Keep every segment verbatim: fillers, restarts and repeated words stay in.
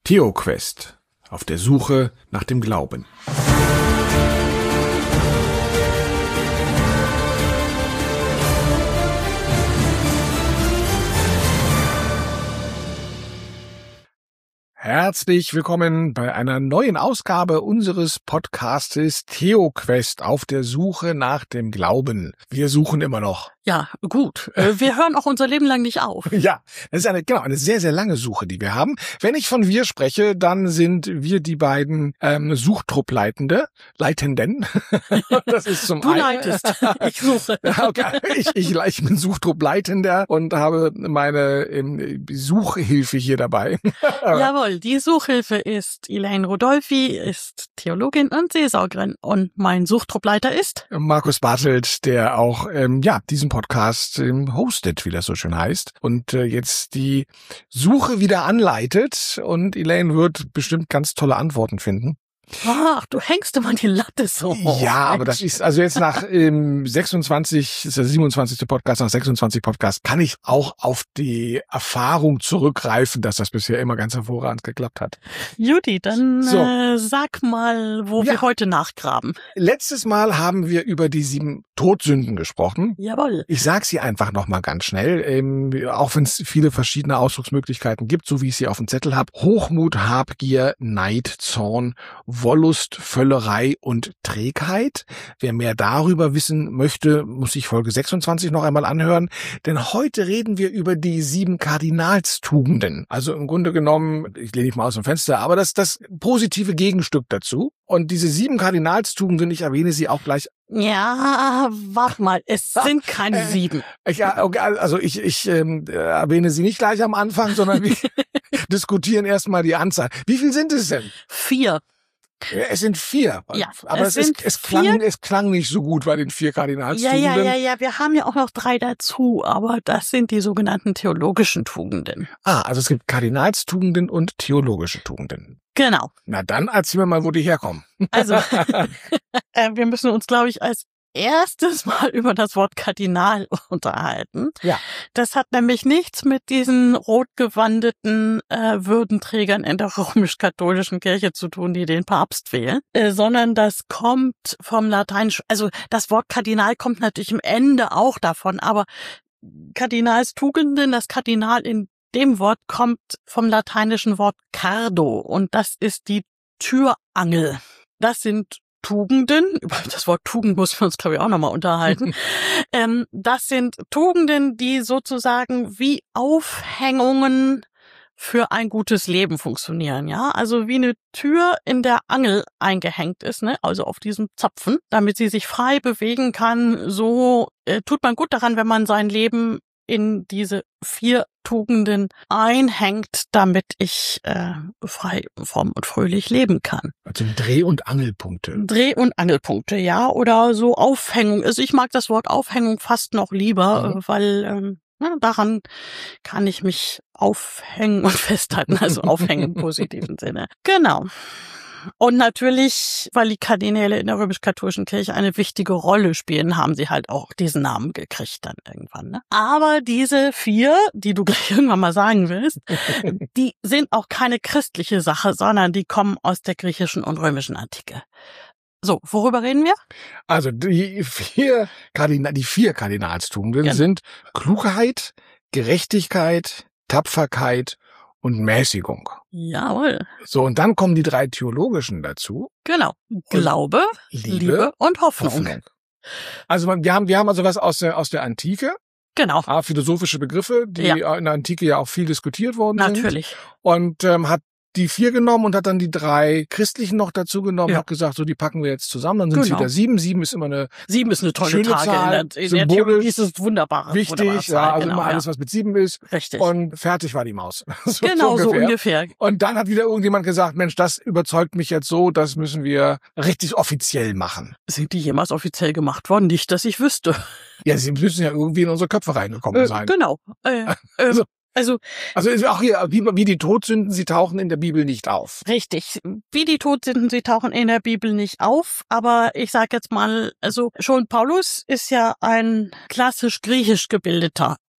TheoQuest. Auf der Suche nach dem Glauben. Herzlich willkommen bei einer neuen Ausgabe unseres Podcastes TheoQuest auf der Suche nach dem Glauben. Wir suchen immer noch. Ja, gut. Wir hören auch unser Leben lang nicht auf. Ja, das ist eine, genau, eine sehr, sehr lange Suche, die wir haben. Wenn ich von wir spreche, dann sind wir die beiden ähm, Suchtruppleitende, Leitenden. Das ist zum Du einen. leitest, ich suche. Okay. Ich, ich, ich bin Suchtruppleitender und habe meine ähm, Suchhilfe hier dabei. Jawohl, die Suchhilfe ist Elaine Rodolphi, ist Theologin und Seelsorgerin. Und mein Suchtruppleiter ist Markus Bartelt, der auch ähm, ja diesen Podcast ähm, hostet, wie das so schön heißt, und äh, jetzt die Suche wieder anleitet. Und Elaine wird bestimmt ganz tolle Antworten finden. Ach, du hängst immer die Latte so hoch. Ja, aber das ist, also jetzt nach ähm, sechsundzwanzig, das ist der siebenundzwanzigste Podcast, nach sechsundzwanzig Podcasts kann ich auch auf die Erfahrung zurückgreifen, dass das bisher immer ganz hervorragend geklappt hat. Judy, dann So. äh, sag mal, wo Ja. wir heute nachgraben. Letztes Mal haben wir über die sieben Todsünden gesprochen. Jawohl. Ich sage sie einfach nochmal ganz schnell, ähm, auch wenn es viele verschiedene Ausdrucksmöglichkeiten gibt, so wie ich sie auf dem Zettel habe. Hochmut, Habgier, Neid, Zorn, Wollust, Völlerei und Trägheit. Wer mehr darüber wissen möchte, muss sich Folge sechsundzwanzig noch einmal anhören, denn heute reden wir über die sieben Kardinalstugenden. Also im Grunde genommen, ich lehne mich mal aus dem Fenster, aber das das positive Gegenstück dazu. Und diese sieben Kardinalstugenden, ich erwähne sie auch gleich. Ja, warte mal, es sind keine Äh, sieben. Ich, ja, okay, also ich, ich ähm, erwähne sie nicht gleich am Anfang, sondern wir diskutieren erstmal die Anzahl. Wie viel sind es denn? Vier. Es sind vier. Ja, aber es es, ist, sind es, klang, vier. es klang nicht so gut bei den vier Ja, Kardinalstugenden. ja, ja, ja, wir haben ja auch noch drei dazu, aber das sind die sogenannten theologischen Tugenden. Ah, also es gibt Kardinalstugenden und theologische Tugenden. Genau. Na dann erzähl mir mal, wo die herkommen. Also, äh, wir müssen uns, glaube ich, als erstes Mal über das Wort Kardinal unterhalten. Ja. Das hat nämlich nichts mit diesen rotgewandeten äh, Würdenträgern in der römisch-katholischen Kirche zu tun, die den Papst wählen, äh, sondern das kommt vom Lateinischen. Also das Wort Kardinal kommt natürlich am Ende auch davon, aber Kardinalstugenden, das Kardinal in dem Wort kommt vom lateinischen Wort cardo und das ist die Türangel. Das sind Tugenden, über das Wort Tugend müssen wir uns, glaube ich, auch nochmal unterhalten. ähm, das sind Tugenden, die sozusagen wie Aufhängungen für ein gutes Leben funktionieren, ja. Also wie eine Tür in der Angel eingehängt ist, ne, also auf diesem Zapfen, damit sie sich frei bewegen kann. So äh, tut man gut daran, wenn man sein Leben in diese vier Tugenden einhängt, damit ich äh, frei, fromm und fröhlich leben kann. Also Dreh- und Angelpunkte. Dreh- und Angelpunkte, ja, oder so Aufhängung. Also ich mag das Wort Aufhängung fast noch lieber, Mhm. äh, weil ähm, ja, daran kann ich mich aufhängen und festhalten, also aufhängen im positiven Sinne. Genau. Und natürlich, weil die Kardinäle in der römisch-katholischen Kirche eine wichtige Rolle spielen, haben sie halt auch diesen Namen gekriegt dann irgendwann. Ne? Aber diese vier, die du gleich irgendwann mal sagen willst, die sind auch keine christliche Sache, sondern die kommen aus der griechischen und römischen Antike. So, worüber reden wir? Also die vier, Kardinal, die vier Kardinalstugenden Genau. sind Klugheit, Gerechtigkeit, Tapferkeit und Mäßigung. Jawohl. So, und dann kommen die drei theologischen dazu. Genau. Glaube, Liebe, Liebe und Hoffnung. Hoffnung. Also man- wir haben, wir haben also was aus der, aus der Antike, Genau. ah, philosophische Begriffe, die Ja. in der Antike ja auch viel diskutiert worden sind. Natürlich. Und ähm, hat die vier genommen und hat dann die drei christlichen noch dazu genommen Ja. und hat gesagt, so die packen wir jetzt zusammen. Dann sind es Genau. wieder sieben. Sieben ist immer eine Sieben ist eine tolle Schöne Zahl. Zahl, in der, in der symbolisch, Theologie ist es wunderbar. wichtig, ja, also genau, immer alles, ja. was mit sieben ist. Richtig. Und fertig war die Maus. So, Genau, so ungefähr. Und dann hat wieder irgendjemand gesagt, Mensch, das überzeugt mich jetzt so, das müssen wir richtig offiziell machen. Sind die jemals offiziell gemacht worden? Nicht, dass ich wüsste. Ja, sie müssen ja irgendwie in unsere Köpfe reingekommen Äh, sein. genau. Äh, äh, Also- also Also ist auch hier, wie, wie die Todsünden, sie tauchen in der Bibel nicht auf. richtig. Wie die Todsünden, sie tauchen in der Bibel nicht auf. Aber ich sag jetzt mal, also schon Paulus ist ja ein klassisch griechisch gebildeter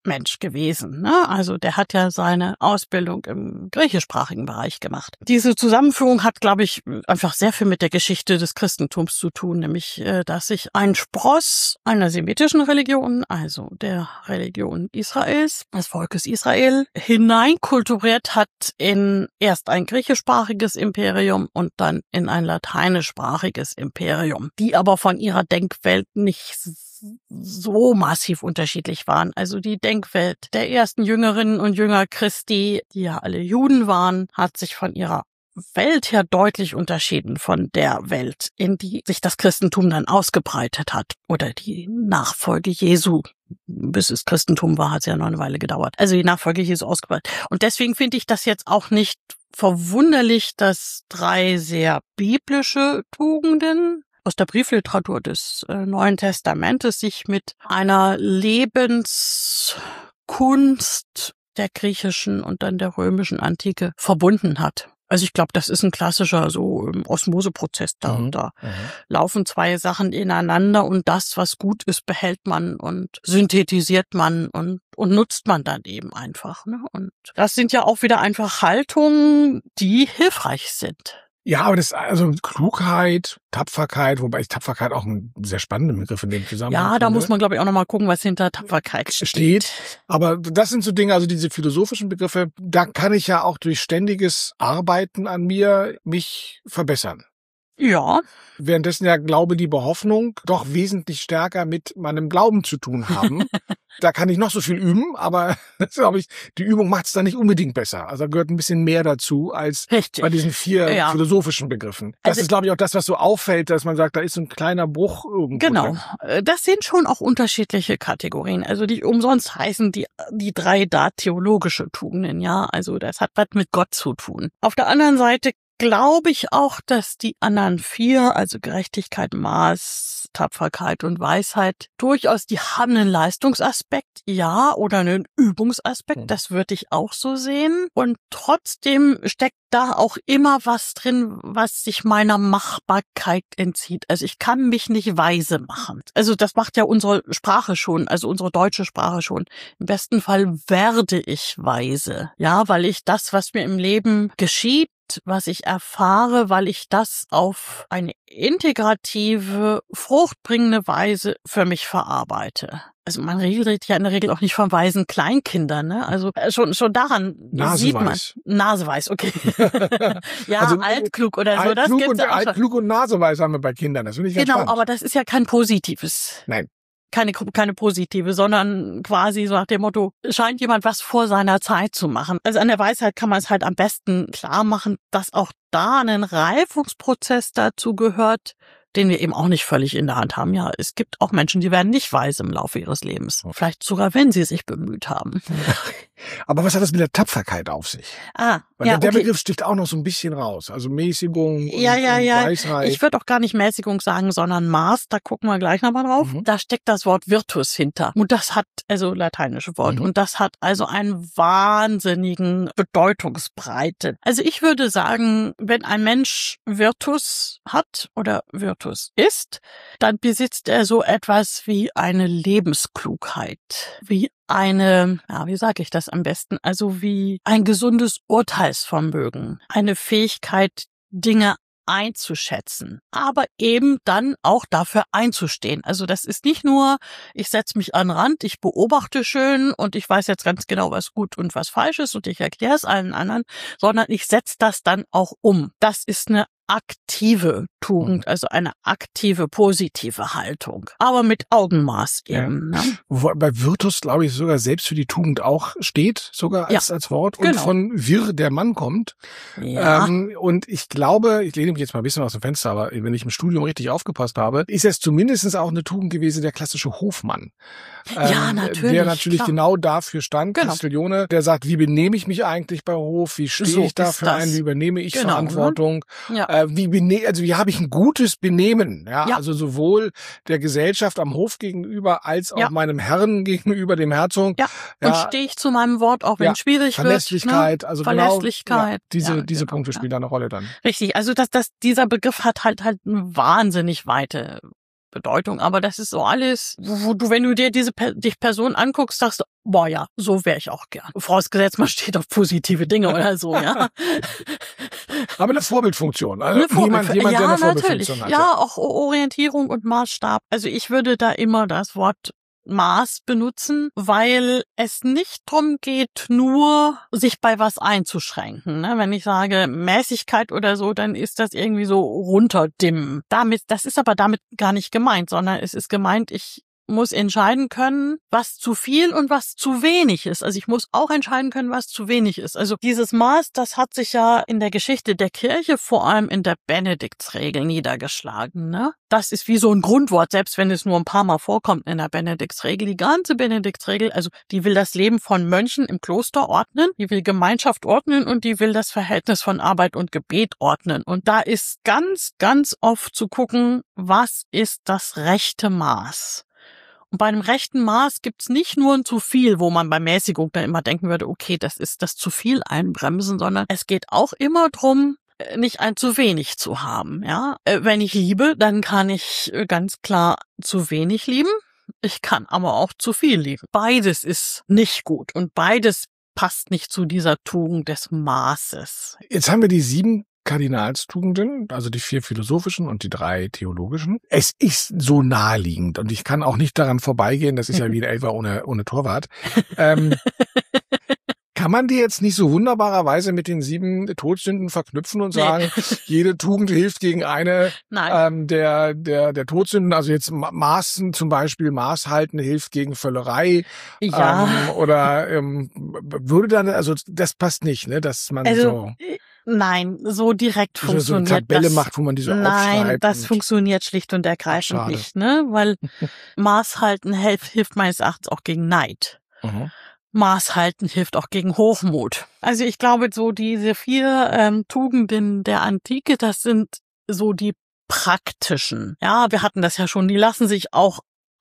Mensch gewesen, ne? Also der hat ja seine Ausbildung im griechischsprachigen Bereich gemacht. Diese Zusammenführung hat, glaube ich, einfach sehr viel mit der Geschichte des Christentums zu tun, nämlich, dass sich ein Spross einer semitischen Religion, also der Religion Israels, des Volkes Israel, hineinkulturiert hat in erst ein griechischsprachiges Imperium und dann in ein lateinischsprachiges Imperium, die aber von ihrer Denkwelt nicht so massiv unterschiedlich waren. Also die Denkwelt der ersten Jüngerinnen und Jünger Christi, die ja alle Juden waren, hat sich von ihrer Welt her deutlich unterschieden von der Welt, in die sich das Christentum dann ausgebreitet hat oder die Nachfolge Jesu. Bis es Christentum war, hat es ja noch eine Weile gedauert. Also die Nachfolge Jesu ausgebreitet. Und deswegen finde ich das jetzt auch nicht verwunderlich, dass drei sehr biblische Tugenden aus der Briefliteratur des äh, Neuen Testamentes sich mit einer Lebenskunst der griechischen und dann der römischen Antike verbunden hat. Also ich glaube, das ist ein klassischer so ähm, Osmoseprozess da. Mhm. Und da Mhm. laufen zwei Sachen ineinander und das, was gut ist, behält man und synthetisiert man und und nutzt man dann eben einfach. Ne? Und das sind ja auch wieder einfach Haltungen, die hilfreich sind. Ja, aber das, also Klugheit, Tapferkeit, wobei ich Tapferkeit auch einen sehr spannenden Begriff in dem Zusammenhang Ja, da finde. muss man, glaube ich, auch nochmal gucken, was hinter Tapferkeit steht. steht. Aber das sind so Dinge, also diese philosophischen Begriffe, da kann ich ja auch durch ständiges Arbeiten an mir mich verbessern. Ja. Währenddessen ja Glaube, Liebe, Hoffnung doch wesentlich stärker mit meinem Glauben zu tun haben. Da kann ich noch so viel üben, aber das glaube ich, die Übung macht es dann nicht unbedingt besser. Also da gehört ein bisschen mehr dazu als Richtig. bei diesen vier Ja. philosophischen Begriffen. Das Also- ist, glaube ich, auch das, was so auffällt, dass man sagt, da ist so ein kleiner Bruch irgendwo Genau. drin. Das sind schon auch unterschiedliche Kategorien. Also die umsonst heißen die, die drei da theologische Tugenden, ja. Also das hat was mit Gott zu tun. Auf der anderen Seite glaube ich auch, dass die anderen vier, also Gerechtigkeit, Maß, Tapferkeit und Weisheit, durchaus, die haben einen Leistungsaspekt, ja, oder einen Übungsaspekt, Mhm. das würde ich auch so sehen. Und trotzdem steckt da auch immer was drin, was sich meiner Machbarkeit entzieht. Also ich kann mich nicht weise machen. Also das macht ja unsere Sprache schon, also unsere deutsche Sprache schon. Im besten Fall werde ich weise, ja, weil ich das, was mir im Leben geschieht, was ich erfahre, weil ich das auf eine integrative, fruchtbringende Weise für mich verarbeite. Also man redet ja in der Regel auch nicht von weisen Kleinkindern, ne? Also äh, schon schon daran sieht man. Naseweiß. Naseweiß, okay. ja, Also, altklug oder so, das Altklug gibt's und, ja auch schon. altklug und Naseweiß haben wir bei Kindern. Das finde ich ganz Genau, spannend. aber das ist ja kein positives. Nein. Keine, keine positive, sondern quasi so nach dem Motto, scheint jemand was vor seiner Zeit zu machen. Also an der Weisheit kann man es halt am besten klar machen, dass auch da ein Reifungsprozess dazu gehört, den wir eben auch nicht völlig in der Hand haben. Ja, es gibt auch Menschen, die werden nicht weise im Laufe ihres Lebens. Vielleicht sogar, wenn sie sich bemüht haben. Aber was hat das mit der Tapferkeit auf sich? Ah, Weil ja, der okay. Begriff sticht auch noch so ein bisschen raus. Also Mäßigung und, Ja, ja, und ja. Weisheit. Ich würde auch gar nicht Mäßigung sagen, sondern Maß. Da gucken wir gleich nochmal drauf. Mhm. Da steckt das Wort Virtus hinter. Und das hat, also lateinische Wort, Mhm. und das hat also einen wahnsinnigen Bedeutungsbreite. Also ich würde sagen, wenn ein Mensch Virtus hat oder Virtus ist, dann besitzt er so etwas wie eine Lebensklugheit, wie eine, ja, wie sage ich das am besten, also wie ein gesundes Urteilsvermögen, eine Fähigkeit, Dinge einzuschätzen, aber eben dann auch dafür einzustehen. Also das ist nicht nur, ich setze mich an den Rand, ich beobachte schön und ich weiß jetzt ganz genau, was gut und was falsch ist und ich erkläre es allen anderen, sondern ich setze das dann auch um. Das ist eine aktive Tugend, also eine aktive, positive Haltung, aber mit Augenmaß eben. Ja. Ne? Wobei bei Virtus, glaube ich, sogar selbst für die Tugend auch steht, sogar als, Ja, als Wort. Und genau. von vir, der Mann kommt. Ja. Ähm, und ich glaube, ich lehne mich jetzt mal ein bisschen aus dem Fenster, aber wenn ich im Studium richtig aufgepasst habe, ist es zumindest auch eine Tugend gewesen, der klassische Hofmann. Ja, natürlich, Der natürlich klar. genau dafür stand, Genau. Castiglione, der sagt, wie benehme ich mich eigentlich bei Hof, wie stehe So ich ist dafür das. ein, wie übernehme ich Genau, Verantwortung, Ja. äh, wie bene also wie habe ich ein gutes Benehmen, ja? Ja. Also sowohl der Gesellschaft am Hof gegenüber als auch Ja. meinem Herrn gegenüber, dem Herzog. Ja. Und stehe ich zu meinem Wort, auch wenn Ja. es schwierig Verlässlichkeit, wird. also Ne? Verlässlichkeit. Genau, ja, diese Ja, diese genau, Punkte ja. spielen da eine Rolle dann. Richtig, also das, das, dieser Begriff hat halt halt eine wahnsinnig weite Bedeutung. Aber das ist so alles, wo du, wenn du dir diese dich Person anguckst, sagst du, boah ja, so wäre ich auch gern. Vorausgesetzt, man steht auf positive Dinge oder so, ja. Aber eine Vorbildfunktion. Also eine Vorbild jemand, jemand, ja, der eine natürlich. Vorbildfunktion hat. Ja, auch Orientierung und Maßstab. Also ich würde da immer das Wort Maß benutzen, weil es nicht drum geht, nur sich bei was einzuschränken. Ne? Wenn ich sage Mäßigkeit oder so, dann ist das irgendwie so runterdimmen. Damit, das ist aber damit gar nicht gemeint, sondern es ist gemeint, ich muss entscheiden können, was zu viel und was zu wenig ist. Also ich muss auch entscheiden können, was zu wenig ist. Also dieses Maß, das hat sich ja in der Geschichte der Kirche vor allem in der Benediktsregel niedergeschlagen. Ne? Das ist wie so ein Grundwort, selbst wenn es nur ein paar Mal vorkommt in der Benediktsregel. Die ganze Benediktsregel, also die will das Leben von Mönchen im Kloster ordnen, die will Gemeinschaft ordnen und die will das Verhältnis von Arbeit und Gebet ordnen. Und da ist ganz, ganz oft zu gucken, was ist das rechte Maß? Und bei einem rechten Maß gibt's nicht nur ein zu viel, wo man bei Mäßigung dann immer denken würde, okay, das ist das zu viel einbremsen, sondern es geht auch immer drum, nicht ein zu wenig zu haben. Ja, wenn ich liebe, dann kann ich ganz klar zu wenig lieben. Ich kann aber auch zu viel lieben. Beides ist nicht gut und beides passt nicht zu dieser Tugend des Maßes. Jetzt haben wir die sieben Kardinalstugenden, also die vier philosophischen und die drei theologischen. Es ist so naheliegend und ich kann auch nicht daran vorbeigehen, das ist ja wie ein Elfer ohne, ohne Torwart. Ähm, kann man die jetzt nicht so wunderbarerweise mit den sieben Todsünden verknüpfen und sagen, nee. jede Tugend hilft gegen eine ähm, der, der, der Todsünden, also jetzt Maßen zum Beispiel, Maß halten hilft gegen Völlerei, ja. ähm, oder ähm, würde dann, also das passt nicht, ne, dass man also, so... Nein, so direkt also funktioniert so eine Tabelle das. macht, wo man diese Nein, das funktioniert schlicht und ergreifend Ach, nicht, ne? Weil Maß halten hilft, hilft meines Erachtens auch gegen Neid. Mhm. Maß halten hilft auch gegen Hochmut. Also ich glaube, so diese vier ähm, Tugenden der Antike, das sind so die praktischen. Ja, wir hatten das ja schon, die lassen sich auch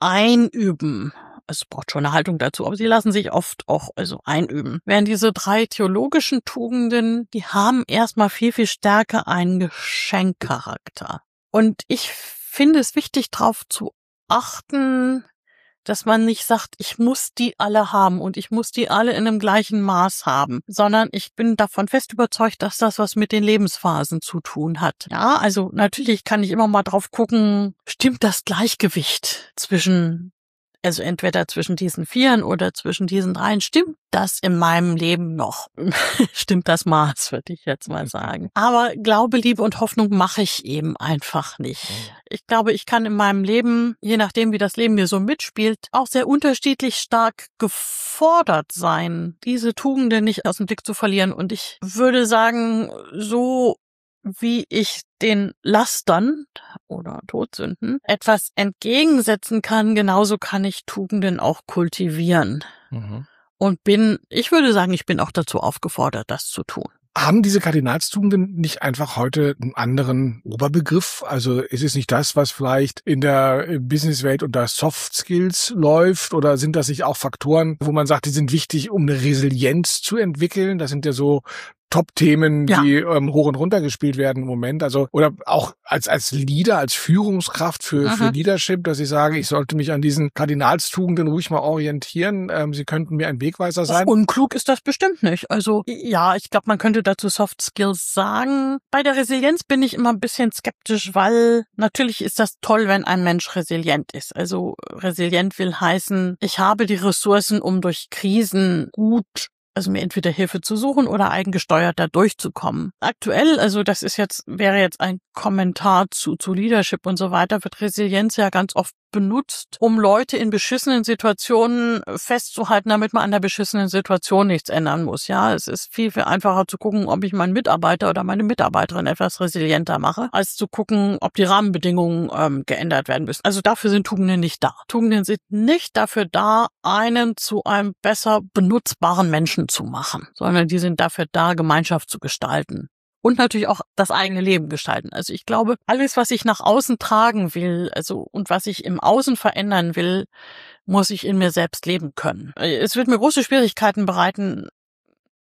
einüben. Es braucht schon eine Haltung dazu, aber sie lassen sich oft auch also einüben. Während diese drei theologischen Tugenden, die haben erstmal viel, viel stärker einen Geschenkcharakter. Und ich finde es wichtig, darauf zu achten, dass man nicht sagt, ich muss die alle haben und ich muss die alle in einem gleichen Maß haben, sondern ich bin davon fest überzeugt, dass das was mit den Lebensphasen zu tun hat. Ja, also natürlich kann ich immer mal drauf gucken, stimmt das Gleichgewicht zwischen Also entweder zwischen diesen Vieren oder zwischen diesen Dreien, stimmt das in meinem Leben noch? Stimmt das Maß, würde ich jetzt mal sagen. Aber Glaube, Liebe und Hoffnung mache ich eben einfach nicht. Ich glaube, ich kann in meinem Leben, je nachdem wie das Leben mir so mitspielt, auch sehr unterschiedlich stark gefordert sein, diese Tugenden nicht aus dem Blick zu verlieren. Und ich würde sagen, so wie ich den Lastern oder Todsünden etwas entgegensetzen kann, genauso kann ich Tugenden auch kultivieren. Mhm. Und bin, ich würde sagen, ich bin auch dazu aufgefordert, das zu tun. Haben diese Kardinalstugenden nicht einfach heute einen anderen Oberbegriff? Also ist es nicht das, was vielleicht in der Businesswelt unter Soft Skills läuft? Oder sind das nicht auch Faktoren, wo man sagt, die sind wichtig, um eine Resilienz zu entwickeln? Das sind ja so Top-Themen, ja. die ähm, hoch und runter gespielt werden im Moment. Also oder auch als als Leader, als Führungskraft für, für Leadership, dass ich sage, ich sollte mich an diesen Kardinalstugenden ruhig mal orientieren. Ähm, sie könnten mir ein Wegweiser sein. Ach, unklug ist das bestimmt nicht. Also ja, ich glaube, man könnte dazu Soft Skills sagen. Bei der Resilienz bin ich immer ein bisschen skeptisch, weil natürlich ist das toll, wenn ein Mensch resilient ist. Also resilient will heißen, ich habe die Ressourcen, um durch Krisen gut also mir entweder Hilfe zu suchen oder eigengesteuert da durchzukommen. Aktuell, also das ist jetzt, wäre jetzt ein Kommentar zu, zu Leadership und so weiter, wird Resilienz ja ganz oft benutzt, um Leute in beschissenen Situationen festzuhalten, damit man an der beschissenen Situation nichts ändern muss. Ja, es ist viel, viel einfacher zu gucken, ob ich meinen Mitarbeiter oder meine Mitarbeiterin etwas resilienter mache, als zu gucken, ob die Rahmenbedingungen ähm, geändert werden müssen. Also dafür sind Tugenden nicht da. Tugenden sind nicht dafür da, einen zu einem besser benutzbaren Menschen zu machen, sondern die sind dafür da, Gemeinschaft zu gestalten. Und natürlich auch das eigene Leben gestalten. Also ich glaube, alles, was ich nach außen tragen will, also und was ich im Außen verändern will, muss ich in mir selbst leben können. Es wird mir große Schwierigkeiten bereiten,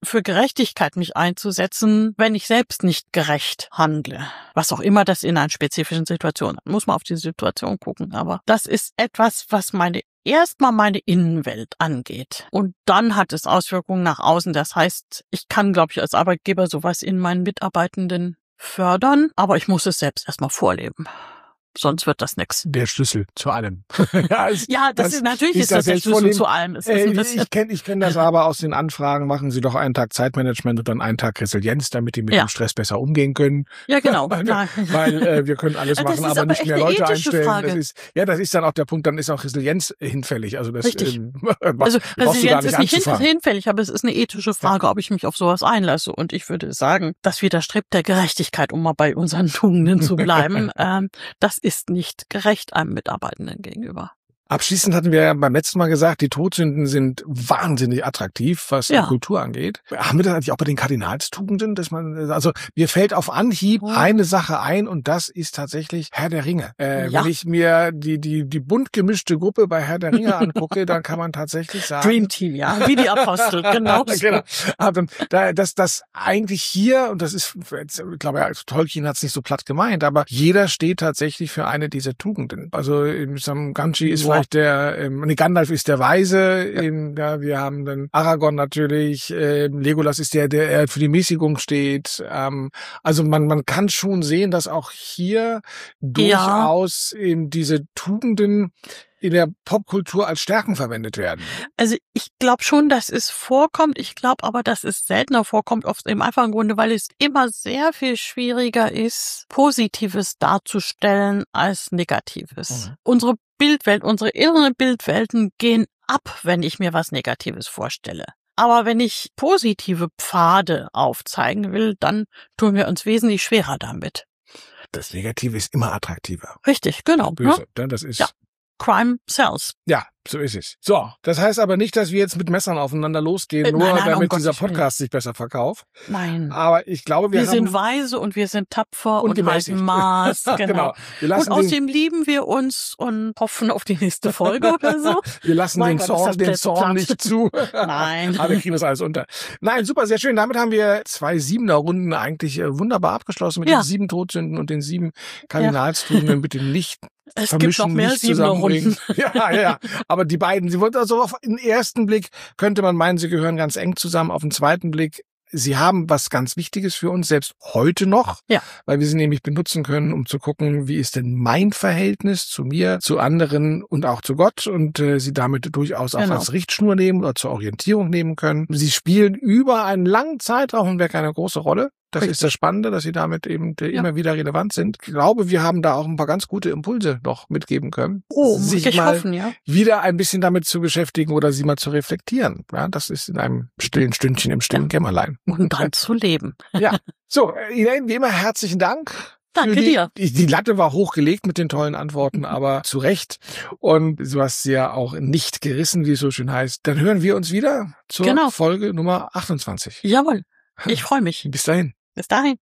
für Gerechtigkeit mich einzusetzen, wenn ich selbst nicht gerecht handle. Was auch immer das in einer spezifischen Situation hat. Muss man auf die Situation gucken. Aber das ist etwas, was meine erstmal meine Innenwelt angeht. Und dann hat es Auswirkungen nach außen. Das heißt, ich kann, glaube ich, als Arbeitgeber sowas in meinen Mitarbeitenden fördern, aber ich muss es selbst erstmal vorleben. Sonst wird das nix. Der Schlüssel zu allem. ja, es, ja, das, das ist natürlich ist das der Schlüssel vornehmen. Zu allem. Es äh, ich kenne ich kenn das aber aus den Anfragen. Machen Sie doch einen Tag Zeitmanagement und dann einen Tag Resilienz, damit die mit ja. dem Stress besser umgehen können. Ja, genau. weil weil äh, wir können alles machen, aber, aber nicht mehr Leute einstellen. Frage. Das ist, ja, das ist dann auch der Punkt, dann ist auch Resilienz hinfällig. Also das Richtig. Ähm, also Resilienz ist nicht anzufangen. hinfällig, aber es ist eine ethische Frage, ja. ob ich mich auf sowas einlasse. Und ich würde sagen, das widerstrebt der Gerechtigkeit, um mal bei unseren Tugenden zu bleiben. ähm, das ist nicht gerecht. Recht einem Mitarbeitenden gegenüber. Abschließend hatten wir ja beim letzten Mal gesagt, die Todsünden sind wahnsinnig attraktiv, was ja. die Kultur angeht. Haben wir das eigentlich auch bei den Kardinalstugenden, dass man, also mir fällt auf Anhieb oh. eine Sache ein und das ist tatsächlich Herr der Ringe. Äh, ja. Wenn ich mir die die die bunt gemischte Gruppe bei Herr der Ringe angucke, dann kann man tatsächlich sagen Dream Team, ja, wie die Apostel, genau. genau. Aber dass das eigentlich hier und das ist, ich glaube, Tolkien hat es nicht so platt gemeint, aber jeder steht tatsächlich für eine dieser Tugenden. Also im Samgamji ist vielleicht der, ähm, nee, Gandalf ist der Weise, ja. Ähm, ja, wir haben dann Aragorn natürlich, ähm, Legolas ist der, der für die Mäßigung steht. Ähm, also man man kann schon sehen, dass auch hier durchaus ja. eben diese Tugenden in der Popkultur als Stärken verwendet werden. Also ich glaube schon, dass es vorkommt. Ich glaube aber, dass es seltener vorkommt, oft im einfachen Grunde, weil es immer sehr viel schwieriger ist, Positives darzustellen als Negatives. Mhm. Unsere Bildwelt, unsere inneren Bildwelten gehen ab, wenn ich mir was Negatives vorstelle. Aber wenn ich positive Pfade aufzeigen will, dann tun wir uns wesentlich schwerer damit. Das Negative ist immer attraktiver. Richtig, genau. Böse, ne? Das ist... Ja. Crime sells. Ja, so ist es. So, das heißt aber nicht, dass wir jetzt mit Messern aufeinander losgehen, äh, nur nein, nein, damit um dieser Gottes Podcast sich besser verkauft. Nein. Aber ich glaube, wir, wir haben... sind weise und wir sind tapfer und, und halten Maß. Genau. genau. Wir lassen und außerdem lieben wir uns und hoffen auf die nächste Folge oder so. Wir lassen mein den Gott, Zorn, den Zorn nicht zu. Nein. Aber wir kriegen das alles unter. Nein, super, sehr schön. Damit haben wir zwei Siebener-Runden eigentlich wunderbar abgeschlossen mit ja. den sieben Todsünden und den sieben Kardinalstugenden, ja. mit dem nicht Es gibt noch mehr Siebener-Runden. Ja, ja, ja. Aber die beiden, sie wollten also auf den ersten Blick könnte man meinen, sie gehören ganz eng zusammen. Auf den zweiten Blick, sie haben was ganz Wichtiges für uns, selbst heute noch, ja. weil wir sie nämlich benutzen können, um zu gucken, wie ist denn mein Verhältnis zu mir, zu anderen und auch zu Gott und äh, sie damit durchaus auch genau. als Richtschnur nehmen oder zur Orientierung nehmen können. Sie spielen über einen langen Zeitraum hinweg eine große Rolle. Das Richtig. Ist das Spannende, dass sie damit eben ja. immer wieder relevant sind. Ich glaube, wir haben da auch ein paar ganz gute Impulse noch mitgeben können. Oh, sich ich mal hoffen, ja. wieder ein bisschen damit zu beschäftigen oder sie mal zu reflektieren. Ja, das ist in einem stillen Stündchen im stillen ja. Kämmerlein. Und dran zu leben. Ja. So, Elaine, wie immer herzlichen Dank. Danke die, dir. Die, die Latte war hochgelegt mit den tollen Antworten, aber zu Recht. Und du hast sie ja auch nicht gerissen, wie es so schön heißt. Dann hören wir uns wieder zur genau. Folge Nummer achtundzwanzig. Jawohl. Ich freue mich. Bis dahin. Bis dahin.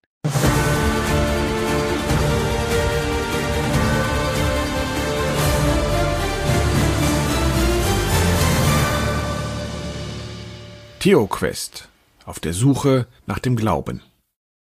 TheoQuest. Auf der Suche nach dem Glauben.